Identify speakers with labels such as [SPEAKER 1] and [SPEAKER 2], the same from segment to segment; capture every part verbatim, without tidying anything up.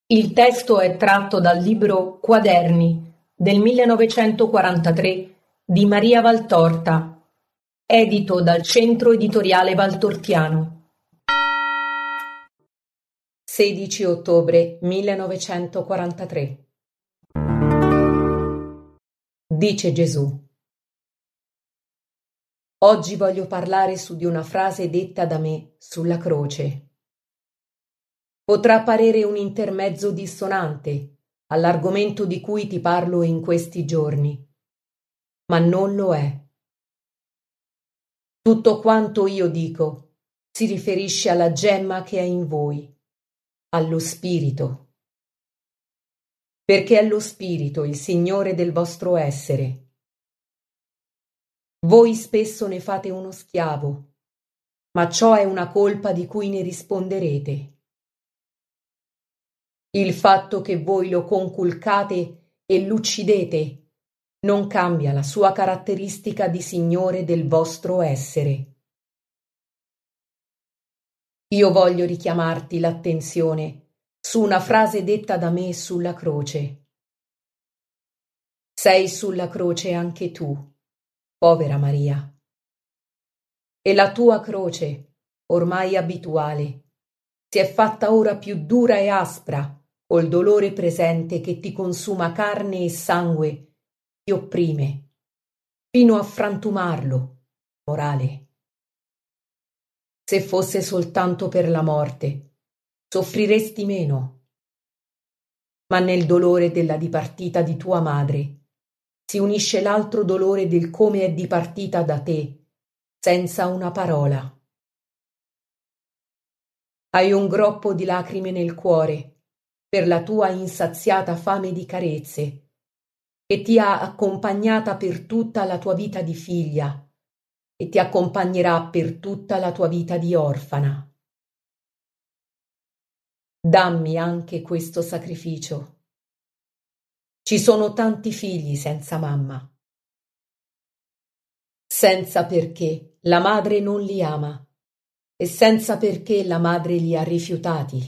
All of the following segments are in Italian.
[SPEAKER 1] Il testo è tratto dal libro Quaderni del millenovecentoquarantatré di Maria Valtorta, edito dal Centro Editoriale Valtortiano. sedici ottobre millenovecentoquarantatré. Dice Gesù: oggi voglio parlare su di una frase detta da me sulla croce. Potrà parere un intermezzo dissonante all'argomento di cui ti parlo in questi giorni, ma non lo è. Tutto quanto io dico si riferisce alla gemma che è in voi, allo Spirito, perché è lo Spirito il Signore del vostro essere. Voi spesso ne fate uno schiavo, ma ciò è una colpa di cui ne risponderete. Il fatto che voi lo conculcate e l'uccidete non cambia la sua caratteristica di Signore del vostro essere. Io voglio richiamarti l'attenzione su una frase detta da me sulla croce. Sei sulla croce anche tu, povera Maria. E la tua croce, ormai abituale, si è fatta ora più dura e aspra col dolore presente che ti consuma carne e sangue, ti opprime, fino a frantumarlo, morale. Se fosse soltanto per la morte, soffriresti meno. Ma nel dolore della dipartita di tua madre si unisce l'altro dolore del come è dipartita da te, senza una parola. Hai un groppo di lacrime nel cuore per la tua insaziata fame di carezze, che ti ha accompagnata per tutta la tua vita di figlia e ti accompagnerà per tutta la tua vita di orfana. Dammi anche questo sacrificio. Ci sono tanti figli senza mamma, senza perché la madre non li ama e senza perché la madre li ha rifiutati.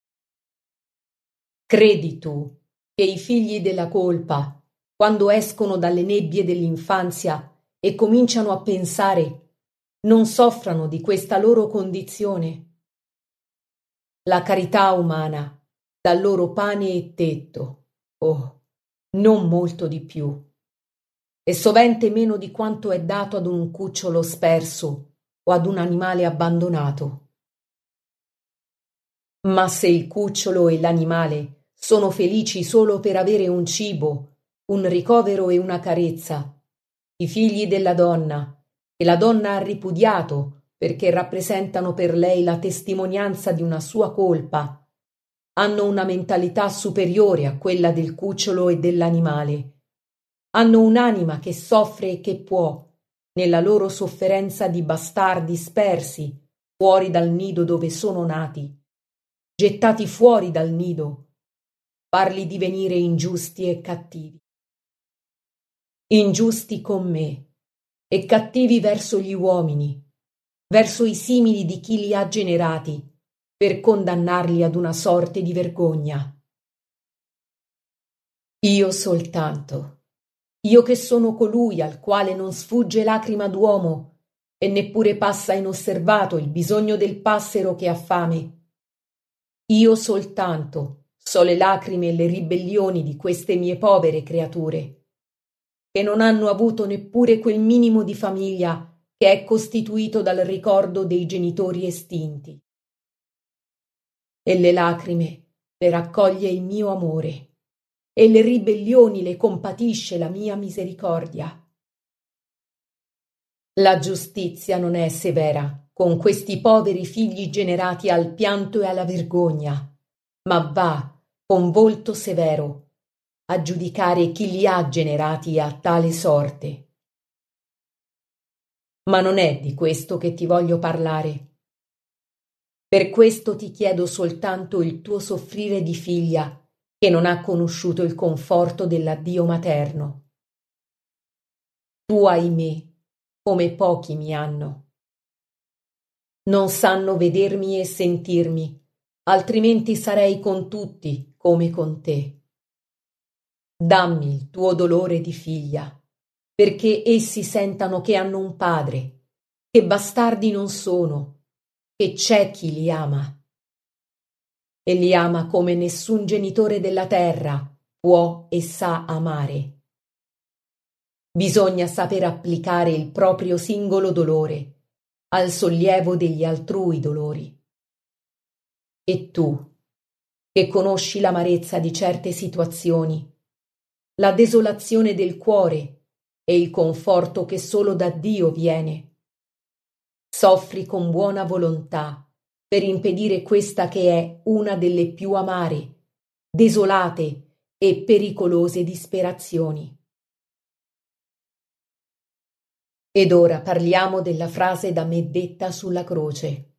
[SPEAKER 1] Credi tu che i figli della colpa, quando escono dalle nebbie dell'infanzia e cominciano a pensare, non soffrano di questa loro condizione? La carità umana dà loro pane e tetto, oh, non molto di più, e sovente meno di quanto è dato ad un cucciolo sperso o ad un animale abbandonato. Ma se il cucciolo e l'animale sono felici solo per avere un cibo, un ricovero e una carezza, i figli della donna, che la donna ha ripudiato perché rappresentano per lei la testimonianza di una sua colpa, hanno una mentalità superiore a quella del cucciolo e dell'animale. Hanno un'anima che soffre e che può, nella loro sofferenza di bastardi spersi fuori dal nido dove sono nati, gettati fuori dal nido, farli divenire ingiusti e cattivi. Ingiusti con me e cattivi verso gli uomini, verso i simili di chi li ha generati, per condannarli ad una sorte di vergogna. Io soltanto, io che sono colui al quale non sfugge lacrima d'uomo e neppure passa inosservato il bisogno del passero che ha fame, io soltanto so le lacrime e le ribellioni di queste mie povere creature, che non hanno avuto neppure quel minimo di famiglia che è costituito dal ricordo dei genitori estinti. E le lacrime le raccoglie il mio amore, e le ribellioni le compatisce la mia misericordia. La giustizia non è severa con questi poveri figli generati al pianto e alla vergogna, ma va con volto severo a giudicare chi li ha generati a tale sorte. Ma non è di questo che ti voglio parlare. Per questo ti chiedo soltanto il tuo soffrire di figlia che non ha conosciuto il conforto dell'addio materno. Tu hai me, come pochi mi hanno. Non sanno vedermi e sentirmi, altrimenti sarei con tutti come con te. Dammi il tuo dolore di figlia, perché essi sentano che hanno un padre, che bastardi non sono, che c'è chi li ama. E li ama come nessun genitore della terra può e sa amare. Bisogna saper applicare il proprio singolo dolore al sollievo degli altrui dolori. E tu, che conosci l'amarezza di certe situazioni, la desolazione del cuore e il conforto che solo da Dio viene, soffri con buona volontà per impedire questa che è una delle più amare, desolate e pericolose disperazioni. Ed ora parliamo della frase da me detta sulla croce.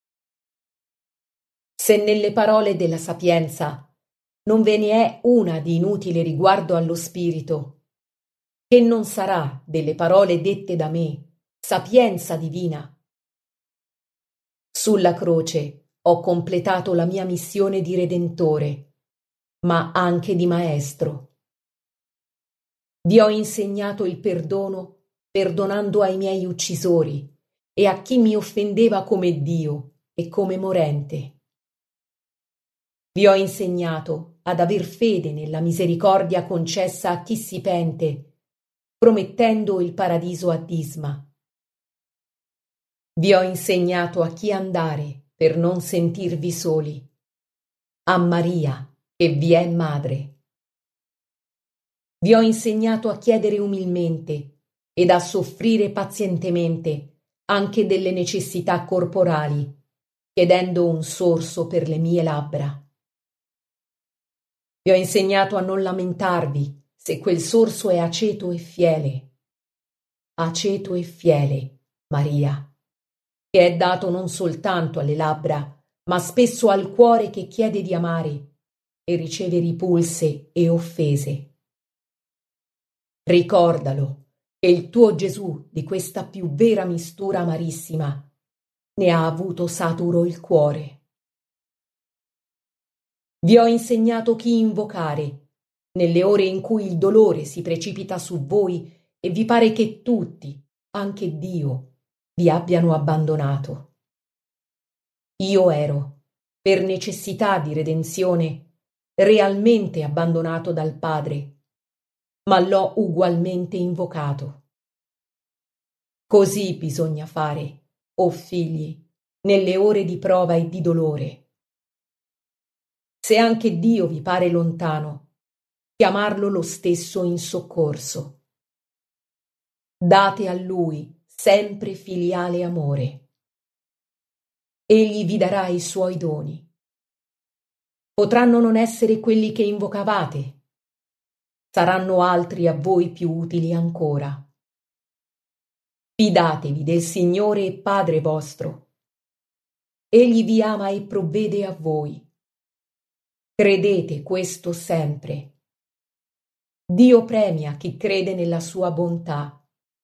[SPEAKER 1] Se nelle parole della sapienza non ve ne è una di inutile riguardo allo spirito, che non sarà delle parole dette da me, sapienza divina. Sulla croce ho completato la mia missione di Redentore, ma anche di Maestro. Vi ho insegnato il perdono perdonando ai miei uccisori e a chi mi offendeva come Dio e come morente. Vi ho insegnato ad aver fede nella misericordia concessa a chi si pente, promettendo il paradiso a disma. Vi ho insegnato a chi andare per non sentirvi soli, a Maria che vi è madre. Vi ho insegnato a chiedere umilmente ed a soffrire pazientemente anche delle necessità corporali, chiedendo un sorso per le mie labbra. Vi ho insegnato a non lamentarvi se quel sorso è aceto e fiele. Aceto e fiele, Maria, che è dato non soltanto alle labbra, ma spesso al cuore che chiede di amare e riceve ripulse e offese. Ricordalo che il tuo Gesù di questa più vera mistura amarissima ne ha avuto saturo il cuore. Vi ho insegnato chi invocare nelle ore in cui il dolore si precipita su voi e vi pare che tutti, anche Dio, vi abbiano abbandonato. Io ero, per necessità di redenzione, realmente abbandonato dal Padre, ma l'ho ugualmente invocato. Così bisogna fare, o figli, nelle ore di prova e di dolore. Se anche Dio vi pare lontano, chiamarlo lo stesso in soccorso. Date a Lui sempre filiale amore. Egli vi darà i suoi doni. Potranno non essere quelli che invocavate, saranno altri a voi più utili ancora. Fidatevi del Signore e Padre vostro. Egli vi ama e provvede a voi. Credete questo sempre. Dio premia chi crede nella sua bontà.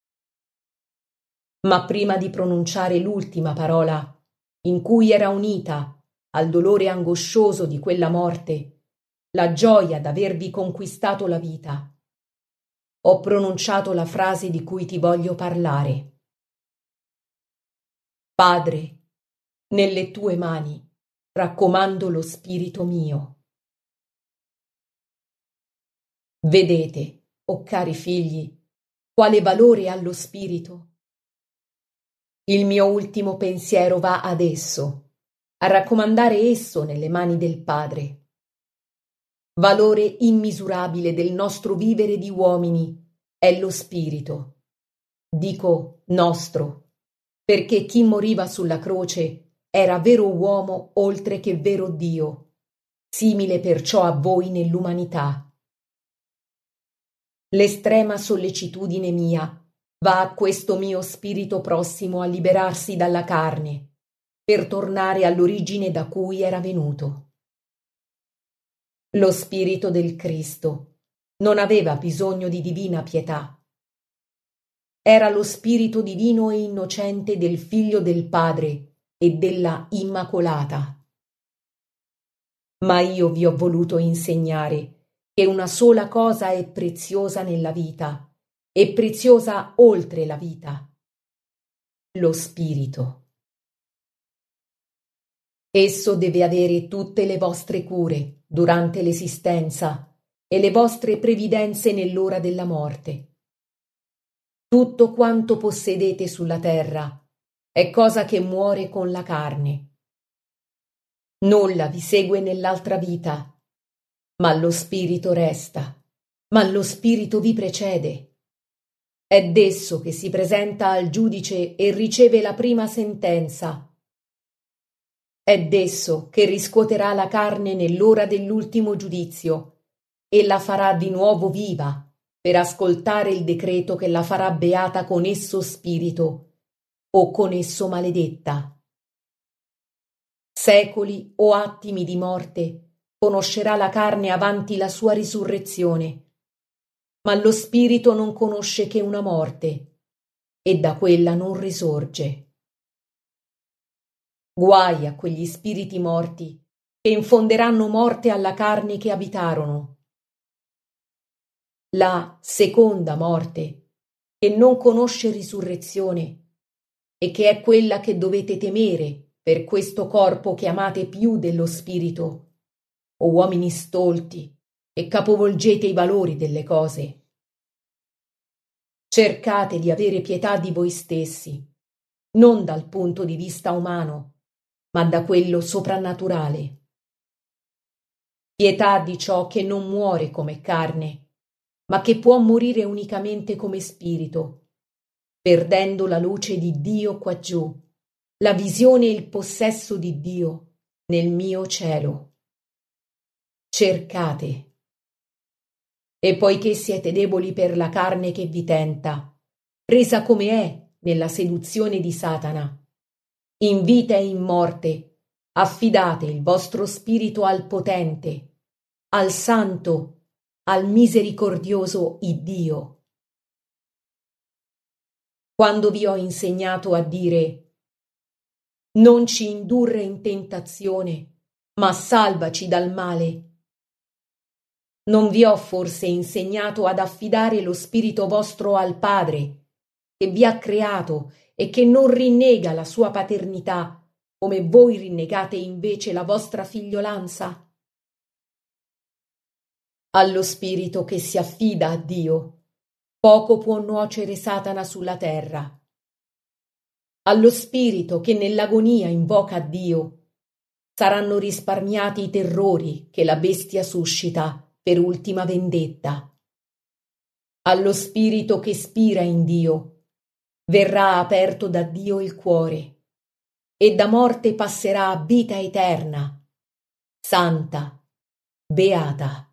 [SPEAKER 1] Ma prima di pronunciare l'ultima parola, in cui era unita al dolore angoscioso di quella morte la gioia d'avervi conquistato la vita, ho pronunciato la frase di cui ti voglio parlare. Padre, nelle tue mani raccomando lo spirito mio. Vedete, o cari figli, quale valore ha lo spirito? Il mio ultimo pensiero va ad esso, a raccomandare esso nelle mani del Padre. Valore immisurabile del nostro vivere di uomini è lo spirito. Dico nostro, perché chi moriva sulla croce era vero uomo oltre che vero Dio, simile perciò a voi nell'umanità. L'estrema sollecitudine mia va a questo mio spirito prossimo a liberarsi dalla carne, per tornare all'origine da cui era venuto. Lo spirito del Cristo non aveva bisogno di divina pietà. Era lo spirito divino e innocente del Figlio del Padre e della Immacolata. Ma io vi ho voluto insegnare che una sola cosa è preziosa nella vita, e preziosa oltre la vita: lo spirito. Esso deve avere tutte le vostre cure durante l'esistenza e le vostre previdenze nell'ora della morte. Tutto quanto possedete sulla terra è cosa che muore con la carne. Nulla vi segue nell'altra vita, ma lo spirito resta, ma lo spirito vi precede. È d'esso che si presenta al giudice e riceve la prima sentenza. È d'esso che riscuoterà la carne nell'ora dell'ultimo giudizio e la farà di nuovo viva per ascoltare il decreto che la farà beata con esso spirito o con esso maledetta. Secoli o attimi di morte conoscerà la carne avanti la sua risurrezione, ma lo spirito non conosce che una morte e da quella non risorge. Guai a quegli spiriti morti che infonderanno morte alla carne che abitarono. La seconda morte, che non conosce risurrezione e che è quella che dovete temere per questo corpo che amate più dello spirito, o uomini stolti e capovolgete i valori delle cose. Cercate di avere pietà di voi stessi, non dal punto di vista umano, ma da quello soprannaturale. Pietà di ciò che non muore come carne, ma che può morire unicamente come spirito, perdendo la luce di Dio quaggiù, la visione e il possesso di Dio nel mio cielo. Cercate. E poiché siete deboli per la carne che vi tenta, presa come è nella seduzione di Satana, in vita e in morte, affidate il vostro spirito al potente, al santo, al misericordioso Iddio. Quando vi ho insegnato a dire: non ci indurre in tentazione, ma salvaci dal male, non vi ho forse insegnato ad affidare lo spirito vostro al Padre, che vi ha creato e che non rinnega la sua paternità, come voi rinnegate invece la vostra figliolanza? Allo spirito che si affida a Dio, poco può nuocere Satana sulla terra. Allo spirito che nell'agonia invoca Dio, saranno risparmiati i terrori che la bestia suscita per ultima vendetta. Allo spirito che spira in Dio, verrà aperto da Dio il cuore, e da morte passerà a vita eterna, santa, beata.